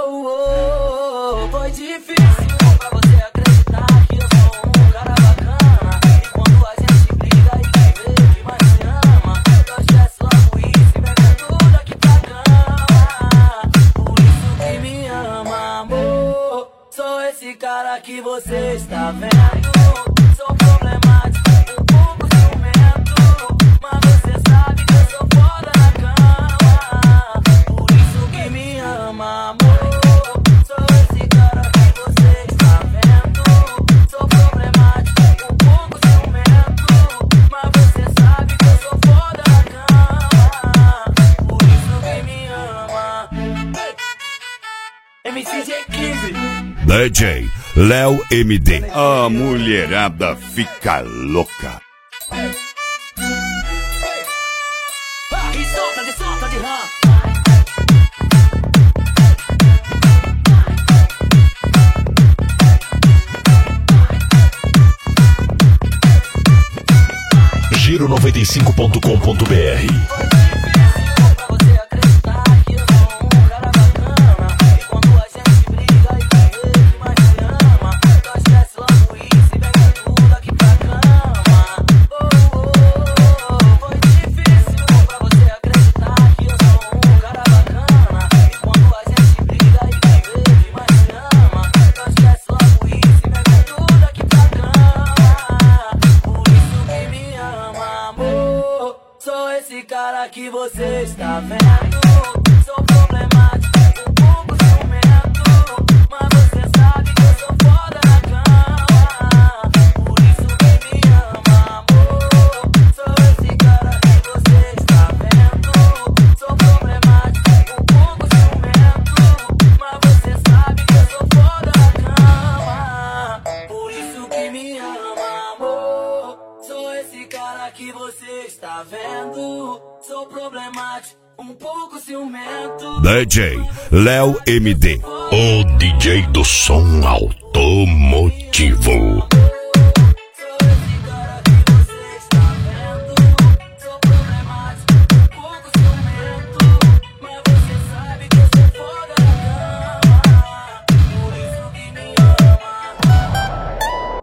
Foi difícil pra você acreditar que eu sou um cara bacana. E quando a gente briga e quem vê que mais se ama, eu esqueço logo isso e pega tudo aqui pra cama. Por isso que me ama, amor. Sou esse cara que você está vendo. Sou problemático, um pouco ciumento, mas você sabe que eu sou foda na cama. Por isso que me ama, amor. Sou esse cara que você está vendo. Sou problemático, um pouco ciumento, mas você sabe que eu sou foda na cama. Por isso que me ama. MCJ15 DJ Léo MD. A mulherada fica louca. E solta de rã. Giro95.com.br. Cara que você está vendo, sou problemático, um pouco ciumento, mas você sabe que eu sou foda na cama. Por isso que me ama, amor. Sou esse cara que você está vendo. Sou problemático, um pouco ciumento, mas você sabe que eu sou foda na cama. Por isso que me ama, amor. Sou esse cara que você está vendo. Sou problemático, um pouco ciumento. DJ Léo MD. O DJ do som automotivo.